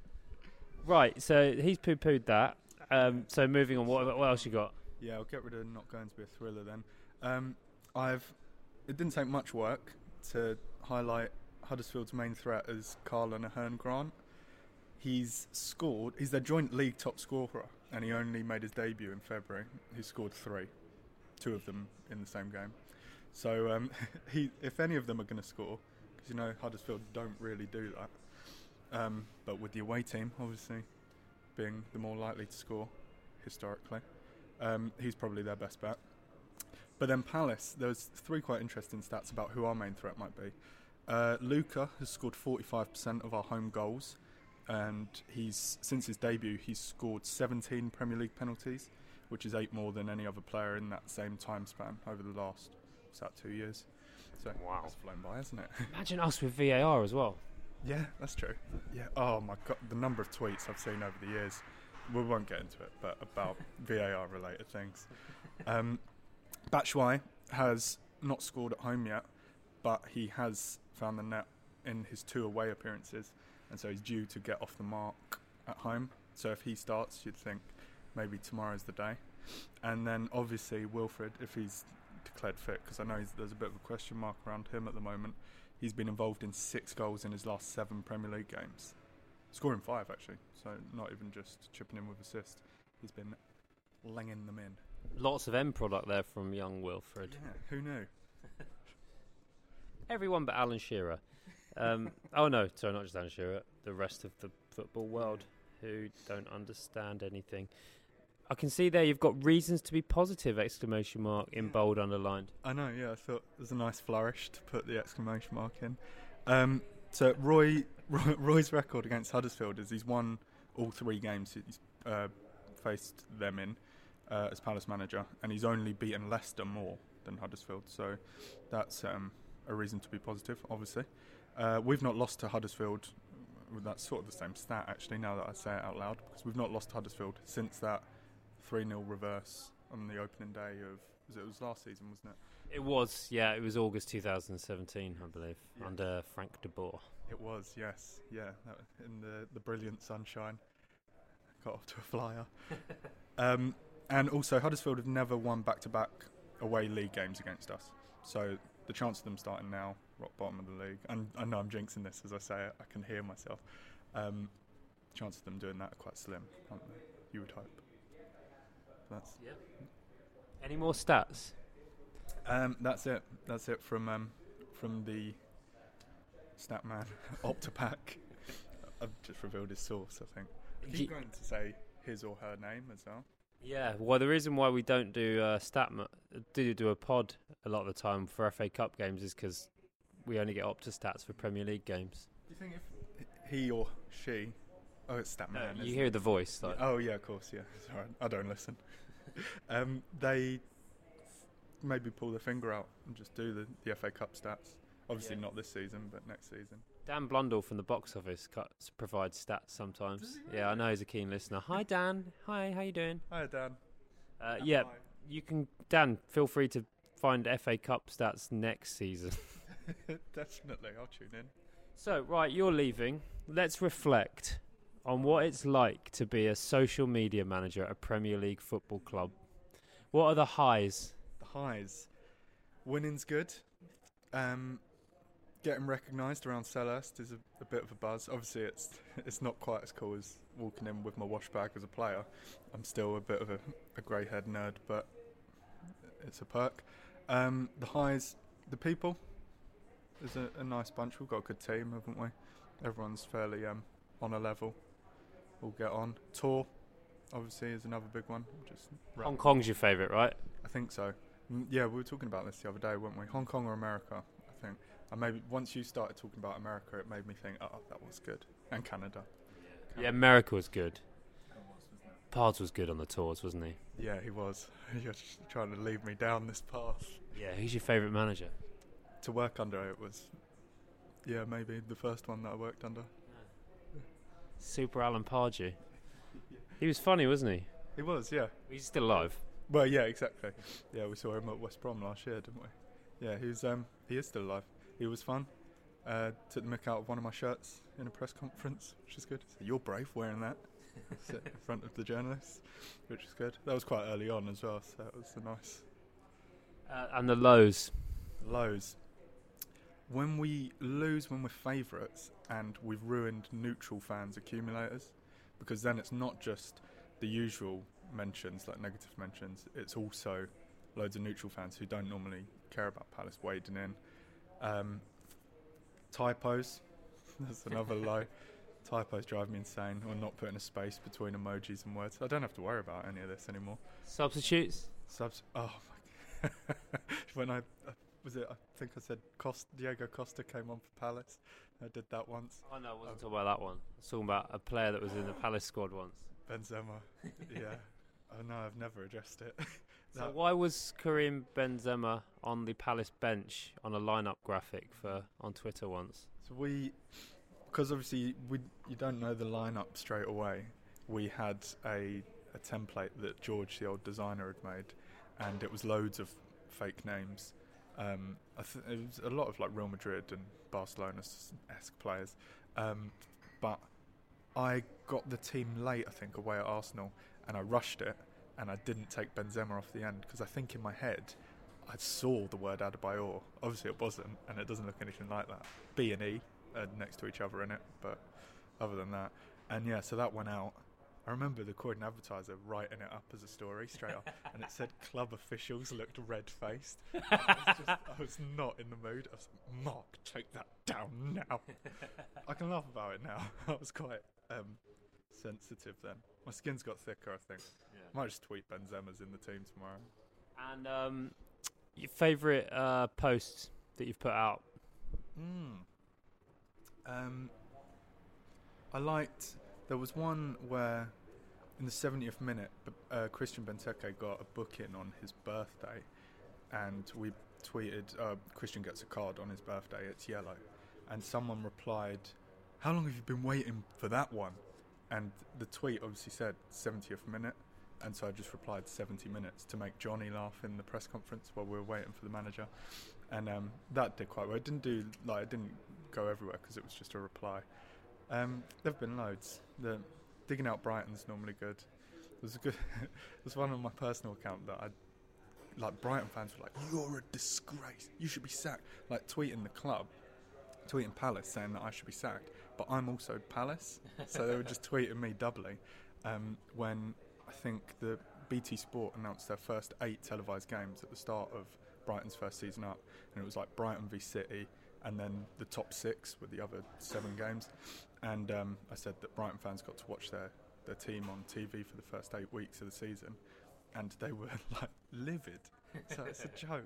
[SPEAKER 1] Right, so he's poo-pooed that. Um, so moving on, what, what else you got?
[SPEAKER 5] Yeah, I'll get rid of not going to be a thriller then. Um, I've. It didn't take much work to highlight Huddersfield's main threat as Karlan Ahern-Grant. He's scored, he's their joint league top scorer, and he only made his debut in February. He scored three, two of them in the same game. So um, he, if any of them are going to score, because you know Huddersfield don't really do that, um, but with the away team obviously being the more likely to score historically, um, he's probably their best bet. But then Palace, there's three quite interesting stats about who our main threat might be. Uh, Luca has scored forty-five percent of our home goals. And he's since his debut, he's scored seventeen Premier League penalties, which is eight more than any other player in that same time span over the last, what's that, two years? So
[SPEAKER 1] wow,
[SPEAKER 5] that's flown by, hasn't it?
[SPEAKER 1] Imagine us with V A R as well.
[SPEAKER 5] Yeah, that's true. Yeah. Oh my God, the number of tweets I've seen over the years. We won't get into it, but about V A R related things. Um, Batshuayi has not scored at home yet, but he has found the net in his two away appearances. And so he's due to get off the mark at home. So if he starts, you'd think maybe tomorrow's the day. And then obviously Wilfred, if he's declared fit, because I know he's, there's a bit of a question mark around him at the moment. He's been involved in six goals in his last seven Premier League games. Scoring five, actually. So not even just chipping in with assists. He's been langing them in.
[SPEAKER 1] Lots of end product there from young Wilfred.
[SPEAKER 5] Yeah, who knew?
[SPEAKER 1] Everyone but Alan Shearer. Um, oh no, sorry, not just Alan Shearer, the rest of the football world who don't understand anything. I can see there you've got reasons to be positive, exclamation mark, in bold underlined.
[SPEAKER 5] I know, yeah, I thought it was a nice flourish to put the exclamation mark in. Um, so Roy, Roy Roy's record against Huddersfield is he's won all three games he's uh, faced them in uh, as Palace manager, and he's only beaten Leicester more than Huddersfield, so that's um, a reason to be positive, obviously. Uh, we've not lost to Huddersfield. That's sort of the same stat, actually, now that I say it out loud, because we've not lost to Huddersfield since that three nil reverse on the opening day of... Was it, it was last season, wasn't it?
[SPEAKER 1] It was, yeah. It was August two thousand seventeen, I believe,
[SPEAKER 5] yeah.
[SPEAKER 1] under Frank de Boer.
[SPEAKER 5] It was, yes. Yeah, that, in the, the brilliant sunshine. Got off to a flyer. um, and also, Huddersfield have never won back-to-back away league games against us. So the chance of them starting now, rock bottom of the league, and I know I'm jinxing this as I say it, I can hear myself. Um, chance of them doing that are quite slim, aren't they? You would hope. That's
[SPEAKER 1] yeah. Any more stats?
[SPEAKER 5] Um, that's it. That's it from um, from the Statman Optapack. I've just revealed his source, I think. I keep going to say his or her name as well.
[SPEAKER 1] Yeah, well, the reason why we don't do uh, stat do do a pod a lot of the time for F A Cup games is because we only get Opta stats for Premier League games.
[SPEAKER 5] Do you think if he or she... Oh, it's Statman.
[SPEAKER 1] No, you hear the voice. Like.
[SPEAKER 5] Oh, yeah, of course, yeah. Sorry, I don't listen. um, they maybe pull their finger out and just do the, the F A Cup stats. Obviously yeah. not this season, but next season.
[SPEAKER 1] Dan Blundell from the box office cuts, provides stats sometimes. Really? Yeah, I know he's a keen listener. Hi, Dan. Hi, how you doing?
[SPEAKER 5] Hi, Dan.
[SPEAKER 1] Uh, yeah, you can... Dan, feel free to find F A Cup stats next season.
[SPEAKER 5] Definitely, I'll tune in.
[SPEAKER 1] So, right, you're leaving. Let's reflect on what it's like to be a social media manager at a Premier League football club. What are the highs?
[SPEAKER 5] The highs. Winning's good. Um, getting recognised around Selhurst is a, a bit of a buzz. Obviously, it's it's not quite as cool as walking in with my wash bag as a player. I'm still a bit of a, a grey-haired nerd, but it's a perk. Um, the highs, the people. There's a, a nice bunch. We've got a good team, haven't we? Everyone's fairly um, on a level. We'll get on. Tour, obviously, is another big one. Just
[SPEAKER 1] Hong Kong's your favourite, right?
[SPEAKER 5] I think so. Mm, yeah, we were talking about this the other day, weren't we? Hong Kong or America, I think. And maybe once you started talking about America, it made me think, oh, that was good. And Canada. Canada.
[SPEAKER 1] Yeah, America was good. Pards was good on the tours, wasn't he?
[SPEAKER 5] Yeah, he was. You're just trying to lead me down this path.
[SPEAKER 1] Yeah, who's your favourite manager?
[SPEAKER 5] To work under it was, yeah, maybe the first one that I worked under.
[SPEAKER 1] Super Alan Pardew. He was funny, wasn't he?
[SPEAKER 5] He was, yeah.
[SPEAKER 1] He's still alive.
[SPEAKER 5] Well, yeah, exactly. Yeah, we saw him at West Brom last year, didn't we? Yeah, he was. Um, he is still alive. He was fun. Uh, took the mick out of one of my shirts in a press conference, which is good. So you're brave wearing that. Sit in front of the journalists, which is good. That was quite early on as well, so it was a nice.
[SPEAKER 1] Uh, and the lows.
[SPEAKER 5] Lows. When we lose when we're favourites and we've ruined neutral fans' accumulators, because then it's not just the usual mentions, like negative mentions, it's also loads of neutral fans who don't normally care about Palace wading in. Um, typos, that's another low. Typos drive me insane, or not putting a space between emojis and words. I don't have to worry about any of this anymore.
[SPEAKER 1] Substitutes?
[SPEAKER 5] Subs. Oh my God. When I uh, was it, I think I said Costa, Diego Costa came on for Palace. I did that once.
[SPEAKER 1] Oh no, I wasn't talking about that one. I was talking about a player that was in the Palace squad once.
[SPEAKER 5] Benzema. Yeah. Oh no, I've never addressed it.
[SPEAKER 1] So why was Karim Benzema on the Palace bench on a lineup graphic for on Twitter once?
[SPEAKER 5] So we, because obviously we you don't know the lineup straight away. We had a a template that George, the old designer, had made, and it was loads of fake names. Um, I th- it was a lot of like Real Madrid and Barcelona-esque players, um, but I got the team late, I think, away at Arsenal, and I rushed it, and I didn't take Benzema off the end because I think in my head I saw the word Adebayor. Obviously it wasn't, and it doesn't look anything like that. B and E uh, next to each other in it, but other than that, and yeah, so that went out. I remember the Croydon Advertiser writing it up as a story straight up, and it said club officials looked red-faced. I was, just, I was not in the mood. I was like, Mark, take that down now. I can laugh about it now. I was quite um, sensitive then. My skin's got thicker, I think. Yeah. Might just tweet Benzema's in the team tomorrow.
[SPEAKER 1] And um, your favourite uh, posts that you've put out?
[SPEAKER 5] Mm. Um, I liked... There was one where, in the seventieth minute, uh, Christian Benteke got a booking on his birthday, and we tweeted, uh, Christian gets a card on his birthday, it's yellow. And someone replied, how long have you been waiting for that one? And the tweet obviously said seventieth minute, and so I just replied seventy minutes to make Johnny laugh in the press conference while we were waiting for the manager. And um, that did quite well. It didn't do, like, it didn't go everywhere because it was just a reply. Um, there've been loads. The digging out Brighton's normally good. There's a good. There's one on my personal account that I like. Brighton fans were like, "You're a disgrace. You should be sacked." Like tweeting the club, tweeting Palace saying that I should be sacked. But I'm also Palace, so they were just tweeting me doubly. Um, when I think the B T Sport announced their first eight televised games at the start of Brighton's first season up, and it was like Brighton v City. And then the top six with the other seven games. And um, I said that Brighton fans got to watch their, their team on T V for the first eight weeks of the season. And they were, like, livid. So it's a joke.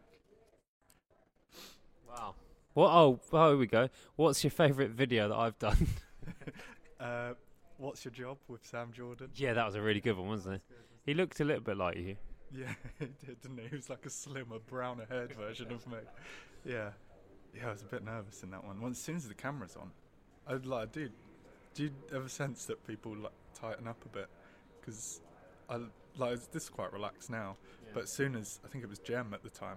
[SPEAKER 1] Wow. Well, oh, oh, here we go. What's your favourite video that I've done?
[SPEAKER 5] uh, what's your job with Sam Jordan?
[SPEAKER 1] Yeah, that was a really good one, wasn't it? He looked a little bit like you.
[SPEAKER 5] Yeah, he did, didn't he? He was like a slimmer, browner-haired version of me. Yeah. Yeah, I was a bit nervous in that one. Once, as soon as the camera's on, I like, dude, do you ever sense that people like tighten up a bit? Because I like this is quite relaxed now, yeah. But as soon as I think it was Jem at the time, and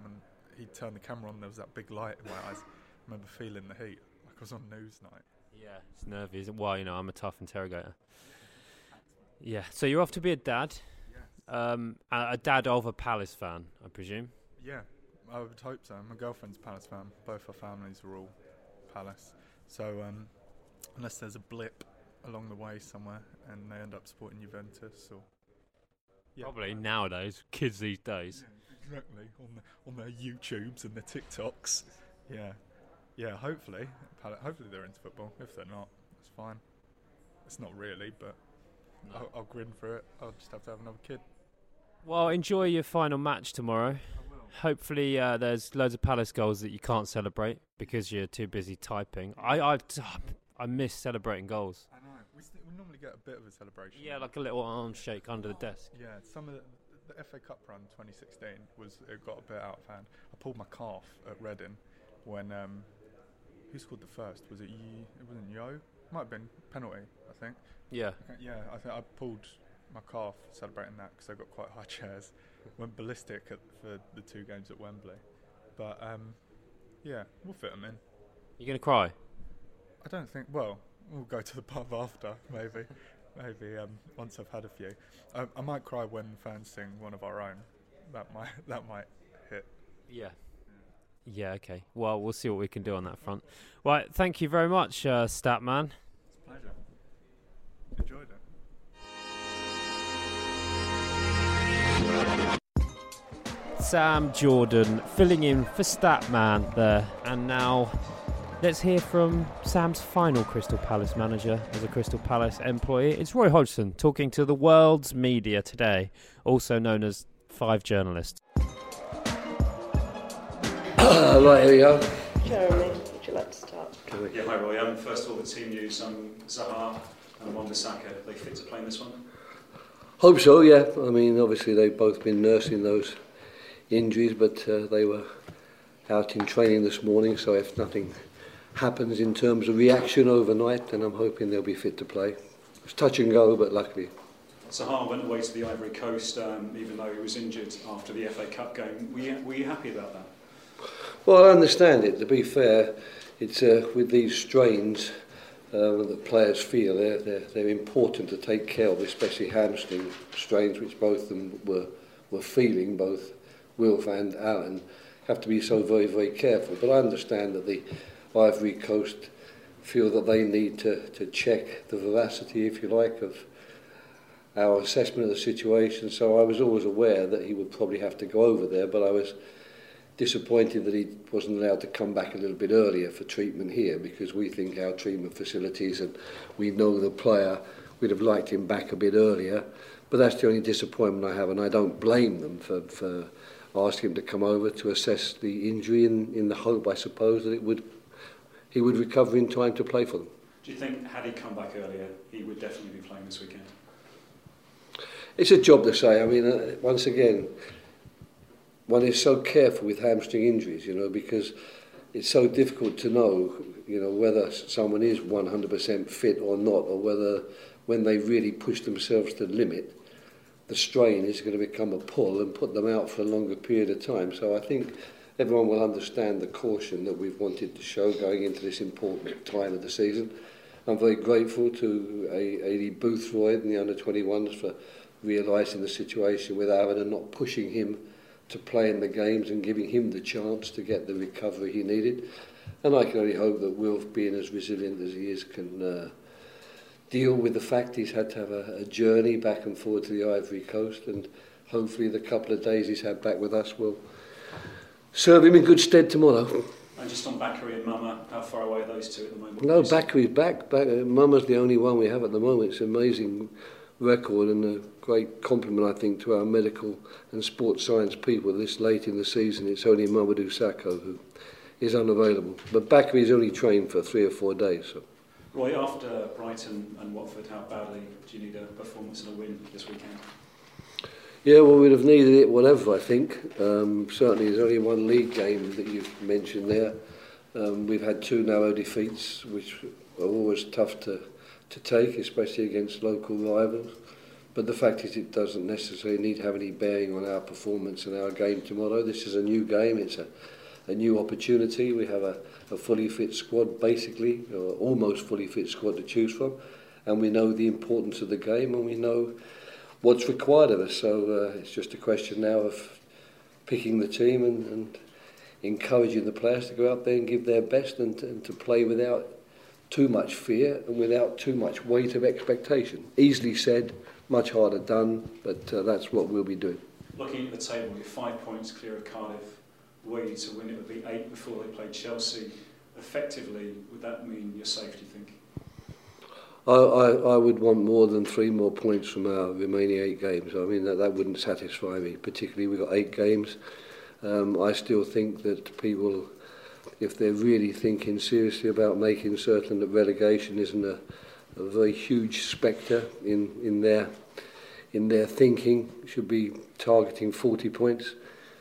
[SPEAKER 5] he turned the camera on, there was that big light in my eyes. I remember feeling the heat, like I was on Newsnight.
[SPEAKER 1] Yeah, it's nervy, isn't it? Well, you know, I'm a tough interrogator. Yeah, so you're off to be a dad. Um, a, a dad of a Palace fan, I presume.
[SPEAKER 5] Yeah, I would hope so. My girlfriend's a Palace fan. Both our families are all Palace. So um, unless there's a blip along the way somewhere and they end up supporting Juventus or... Yeah.
[SPEAKER 1] Probably nowadays, kids these days.
[SPEAKER 5] Yeah, exactly, on, the, on their YouTubes and their TikToks. Yeah, yeah. Hopefully, hopefully they're into football. If they're not, it's fine. It's not really, but no. I'll, I'll grin for it. I'll just have to have another kid.
[SPEAKER 1] Well, enjoy your final match tomorrow.
[SPEAKER 5] I will.
[SPEAKER 1] Hopefully, uh, there's loads of Palace goals that you can't celebrate because you're too busy typing. I I, I miss celebrating goals.
[SPEAKER 5] I know. We, st- we normally get a bit of a celebration.
[SPEAKER 1] Yeah, like a little arm shake under the desk.
[SPEAKER 5] Yeah, some of the, the F A Cup run twenty sixteen was it got a bit out of hand. I pulled my calf at Reading when um, who scored the first? Was it Ye? It wasn't Yo. Might have been penalty, I think.
[SPEAKER 1] Yeah.
[SPEAKER 5] Okay, yeah, I think I pulled my calf celebrating that because I got quite high chairs. Went ballistic at, for the two games at Wembley, but um, yeah, we'll fit them in.
[SPEAKER 1] You gonna cry?
[SPEAKER 5] I don't think. Well, we'll go to the pub after, maybe. Maybe um, once I've had a few. I, I might cry when fans sing one of our own. That might that might hit.
[SPEAKER 1] Yeah. Yeah, okay. Well, we'll see what we can do on that front. Right, thank you very much, uh, Statman.
[SPEAKER 5] It's a pleasure. Enjoyed it.
[SPEAKER 1] Sam Jordan filling in for Statman there. And now let's hear from Sam's final Crystal Palace manager as a Crystal Palace employee. It's Roy Hodgson talking to the world's media today, also known as Five Journalists.
[SPEAKER 7] Uh, right, here we go.
[SPEAKER 8] Jeremy, would you like to start?
[SPEAKER 9] Yeah, hi Roy. Um, first of all, the team news, um, Zaha and Wan-Bissaka, are they fit to play in this one?
[SPEAKER 7] Hope so, yeah. I mean, obviously they've both been nursing those injuries, but uh, they were out in training this morning, so if nothing happens in terms of reaction overnight, then I'm hoping they'll be fit to play. It's touch and go, but luckily.
[SPEAKER 9] Zaha went away to the Ivory Coast, um, even though he was injured after the F A Cup game. Were you, were you happy about that?
[SPEAKER 7] Well, I understand it. To be fair, it's uh, with these strains uh, that players feel they're, they're they're important to take care of, especially hamstring strains, which both of them were were feeling. Both Wilf and Alan have to be so very very careful. But I understand that the Ivory Coast feel that they need to to check the veracity, if you like, of our assessment of the situation. So I was always aware that he would probably have to go over there, but I was disappointed that he wasn't allowed to come back a little bit earlier for treatment here, because we think our treatment facilities, and we know the player, we'd have liked him back a bit earlier. But that's the only disappointment I have, and I don't blame them for, for asking him to come over to assess the injury in, in the hope, I suppose, that it would he would recover in time to play for them.
[SPEAKER 9] Do you think, had he come back earlier, he would definitely be playing this weekend?
[SPEAKER 7] It's a job to say. I mean, uh, once again, one is so careful with hamstring injuries, you know, because it's so difficult to know, you know, whether someone is one hundred percent fit or not, or whether when they really push themselves to the limit, the strain is going to become a pull and put them out for a longer period of time. So I think everyone will understand the caution that we've wanted to show going into this important time of the season. I'm very grateful to Aidy Boothroyd and the under twenty-ones for realising the situation with Aaron and not pushing him to play in the games and giving him the chance to get the recovery he needed. And I can only hope that Wilf, being as resilient as he is, can uh, deal with the fact he's had to have a, a journey back and forward to the Ivory Coast, and hopefully the couple of days he's had back with us will serve him in good stead tomorrow.
[SPEAKER 9] And just on Bakary and Mama, how far away are those two at the moment?
[SPEAKER 7] No, Bakary's back. back uh, Mama's the only one we have at the moment. It's an amazing record and a great compliment, I think, to our medical and sports science people. This late in the season, it's only Mamadou Sakho who is unavailable. But Bakary's only trained for three or four days. So.
[SPEAKER 9] Roy, after Brighton and Watford, how badly do you need a performance and a win this weekend?
[SPEAKER 7] Yeah, well, we'd have needed it whatever, I think. Um, certainly there's only one league game that you've mentioned there. Um, we've had two narrow defeats, which are always tough to, to take, especially against local rivals. But the fact is, it doesn't necessarily need to have any bearing on our performance and our game tomorrow. This is a new game. It's a, a new opportunity. We have a, a fully fit squad, basically, or almost fully fit squad to choose from. And we know the importance of the game, and we know what's required of us. So uh, it's just a question now of picking the team and, and encouraging the players to go out there and give their best, and, and to play without too much fear and without too much weight of expectation. Easily said, much harder done, but uh, that's what we'll be doing.
[SPEAKER 9] Looking at the table, you're five points clear of Cardiff. Were you to win, it would be eight before they played Chelsea. Effectively, would that mean you're safe, do you think?
[SPEAKER 7] I, I, I would want more than three more points from our remaining eight games. I mean, that, that wouldn't satisfy me. Particularly, we've got eight games. Um, I still think that people, if they're really thinking seriously about making certain that relegation isn't a, a very huge spectre in, in their in their thinking, should be targeting forty points.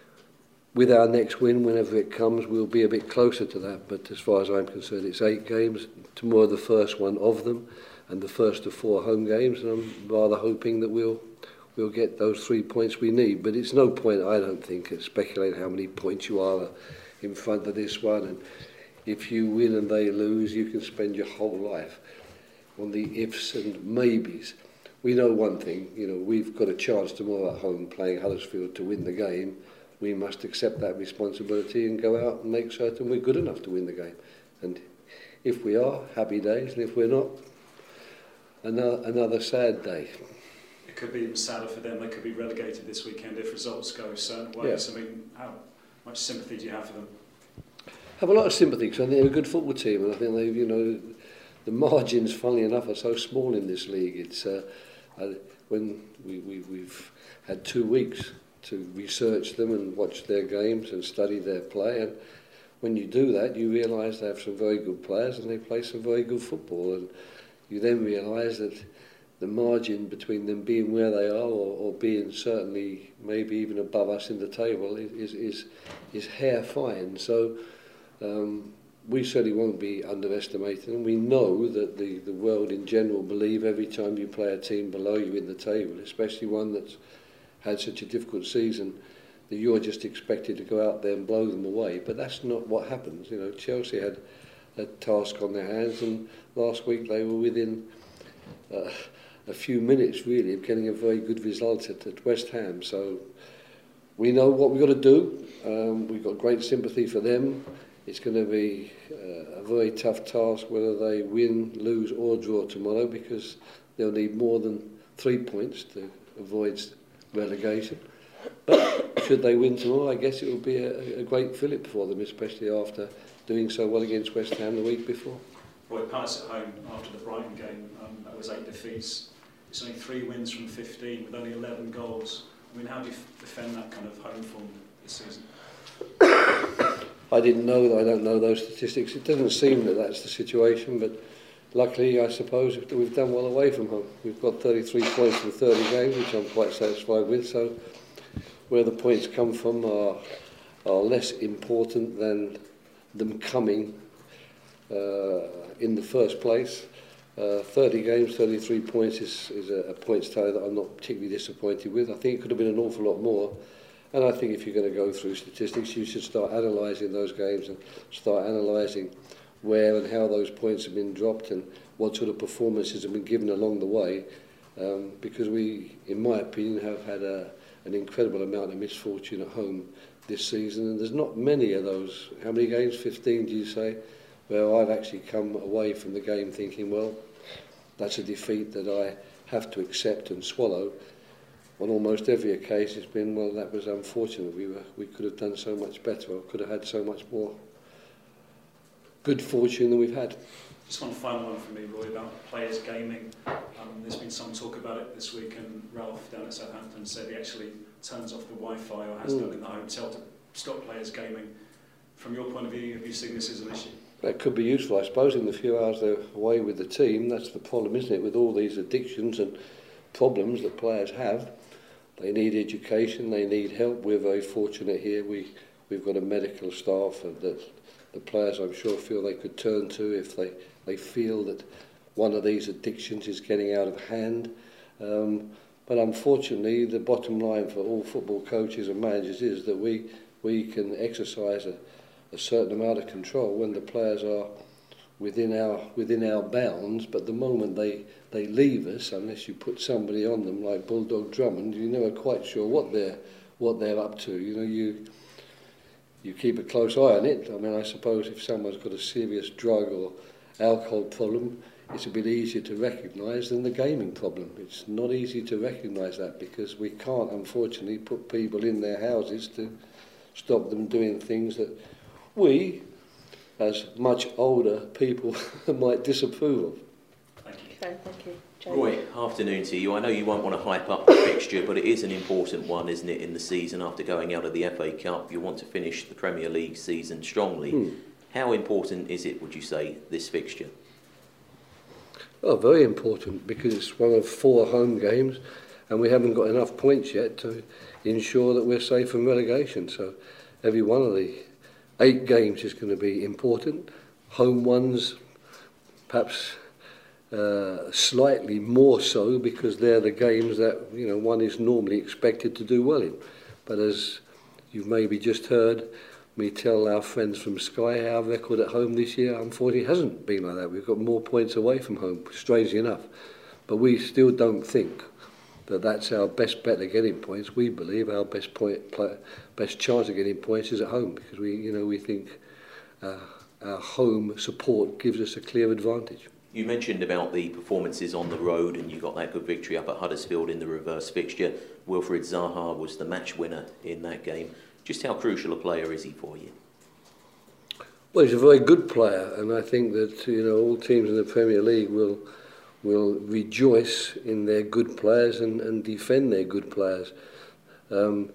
[SPEAKER 7] With our next win, whenever it comes, we'll be a bit closer to that. But as far as I'm concerned, it's eight games. Tomorrow, the first one of them, and the first of four home games. And I'm rather hoping that we'll we'll get those three points we need. But it's no point, I don't think, at speculating how many points you are in front of this one. And if you win and they lose, you can spend your whole life on the ifs and maybes. We know one thing, you know, we've got a chance tomorrow at home playing Huddersfield to win the game. We must accept that responsibility and go out and make certain we're good enough to win the game. And if we are, happy days, and if we're not, another, another sad day.
[SPEAKER 9] It could be even sadder for them. They could be relegated this weekend if results go certain ways. Yeah. I mean, how much sympathy do you have for them?
[SPEAKER 7] I have a lot of sympathy, because I think they're a good football team, and I think they've, you know, the margins, funnily enough, are so small in this league. It's uh, uh, when we, we, we've had two weeks to research them and watch their games and study their play, and when you do that, you realise they have some very good players and they play some very good football, and you then realise that the margin between them being where they are, or, or being certainly maybe even above us in the table, is is is hair fine. So um, we certainly won't be underestimating them. We know that the, the world in general believe every time you play a team below you in the table, especially one that's had such a difficult season, that you're just expected to go out there and blow them away. But that's not what happens. You know, Chelsea had a task on their hands, and last week they were within uh, a few minutes, really, of getting a very good result at, at West Ham. So we know what we've got to do. Um, we've got great sympathy for them. It's going to be uh, a very tough task whether they win, lose or draw tomorrow, because they'll need more than three points to avoid relegation. But should they win tomorrow, I guess it will be a, a great fillip for them, especially after doing so well against West Ham the week before.
[SPEAKER 9] Roy, Palace at home after the Brighton game, um, that was eight defeats. It's only three wins from fifteen with only eleven goals. I mean, how do you f- defend that kind of home form this season?
[SPEAKER 7] I didn't know that. I don't know those statistics. It doesn't seem that that's the situation, but luckily, I suppose, we've done well away from home. We've got thirty-three points from thirty games, which I'm quite satisfied with. So where the points come from are are less important than them coming uh, in the first place. Uh, thirty games, thirty-three points is, is a, a points tally that I'm not particularly disappointed with. I think it could have been an awful lot more. And I think if you're going to go through statistics, you should start analysing those games and start analysing where and how those points have been dropped and what sort of performances have been given along the way. Um, because we, in my opinion, have had a, an incredible amount of misfortune at home this season. And there's not many of those. How many games? fifteen, do you say? Where I've actually come away from the game thinking, well, that's a defeat that I have to accept and swallow. On almost every occasion, it's been, well, that was unfortunate. We were, we could have done so much better, or could have had so much more good fortune than we've had.
[SPEAKER 9] Just one final one from me, Roy, about players gaming. Um, there's been some talk about it this week, and Ralph down at Southampton said he actually turns off the Wi-Fi, or has mm. done in the hotel, to stop players gaming. From your point of view, have you seen this as an issue?
[SPEAKER 7] That could be useful, I suppose, in the few hours they're away with the team. That's the problem, isn't it, with all these addictions and problems that players have. They need education, they need help. We're very fortunate here. We, we've got a medical staff that the players, I'm sure, feel they could turn to if they, they feel that one of these addictions is getting out of hand. Um, But unfortunately, the bottom line for all football coaches and managers is that we we can exercise a, a certain amount of control when the players are within our within our bounds. But the moment they, they leave us, unless you put somebody on them like Bulldog Drummond, you're never quite sure what they're what they're up to. You know, you you keep a close eye on it. I mean, I suppose if someone's got a serious drug or alcohol problem, it's a bit easier to recognise than the gaming problem. It's not easy to recognise that because we can't, unfortunately, put people in their houses to stop them doing things that we, as much older people, might disapprove of.
[SPEAKER 8] Thank you. Okay, thank you. Jamie.
[SPEAKER 10] Roy, afternoon to you. I know you won't want to hype up the fixture, but it is an important one, isn't it, in the season after going out of the F A Cup? You want to finish the Premier League season strongly. Hmm. How important is it, would you say, this fixture?
[SPEAKER 7] Well, very important because it's one of four home games and we haven't got enough points yet to ensure that we're safe from relegation. So every one of the eight games is going to be important. Home ones perhaps uh, slightly more so because they're the games that, you know, one is normally expected to do well in. But as you've maybe just heard me tell our friends from Sky, our record at home this year unfortunately hasn't been like that. We've got more points away from home, strangely enough. But we still don't think that that's our best bet at getting points. We believe our best point, play, best chance of getting points is at home because we, you know, we think uh, our home support gives us a clear advantage.
[SPEAKER 10] You mentioned about the performances on the road and you got that good victory up at Huddersfield in the reverse fixture. Wilfried Zaha was the match winner in that game. Just how crucial a player is he for you?
[SPEAKER 7] Well, he's a very good player, and I think that, you know, all teams in the Premier League will will rejoice in their good players and, and defend their good players. Um,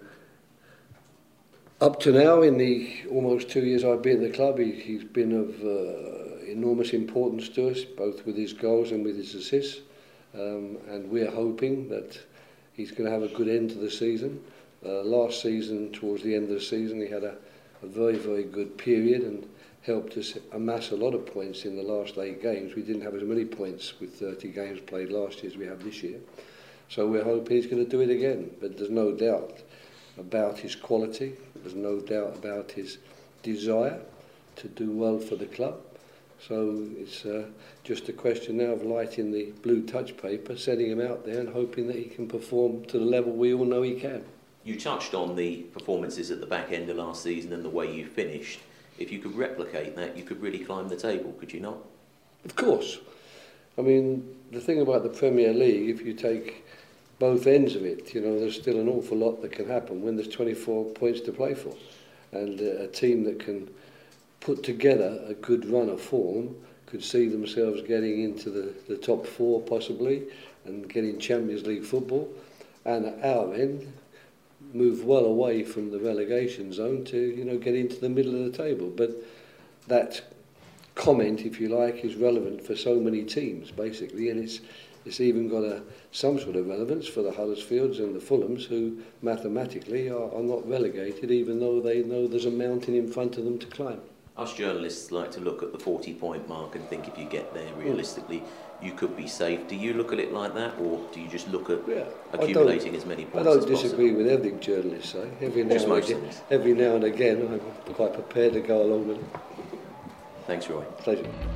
[SPEAKER 7] up to now, in the almost two years I've been at the club, he, he's been of uh, enormous importance to us, both with his goals and with his assists. Um, and we're hoping that he's going to have a good end to the season. Uh, last season, towards the end of the season, he had a, a very, very good period and helped us amass a lot of points in the last eight games. We didn't have as many points with thirty games played last year as we have this year. So we're hoping he's going to do it again. But there's no doubt about his quality. There's no doubt about his desire to do well for the club. So it's uh, just a question now of lighting the blue touch paper, sending him out there and hoping that he can perform to the level we all know he can.
[SPEAKER 10] You touched on the performances at the back end of last season and the way you finished. If you could replicate that, you could really climb the table, could you not?
[SPEAKER 7] Of course. I mean, the thing about the Premier League, if you take both ends of it, you know, there's still an awful lot that can happen when there's twenty-four points to play for. And uh, a team that can put together a good run of form could see themselves getting into the, the top four possibly and getting Champions League football. And at our end, move well away from the relegation zone to, you know, get into the middle of the table. But that comment, if you like, is relevant for so many teams, basically, and it's it's even got a some sort of relevance for the Huddersfields and the Fulhams, who mathematically are, are not relegated, even though they know there's a mountain in front of them to climb.
[SPEAKER 10] Us journalists like to look at the forty-point mark and think if you get there, realistically, you could be safe. Do you look at it like that, or do you just look at yeah, accumulating as many points as possible?
[SPEAKER 7] I don't disagree with everything journalists say. Every now,
[SPEAKER 10] just
[SPEAKER 7] and again, every now and again, I'm quite prepared to go along with it.
[SPEAKER 10] Thanks, Roy.
[SPEAKER 7] Pleasure.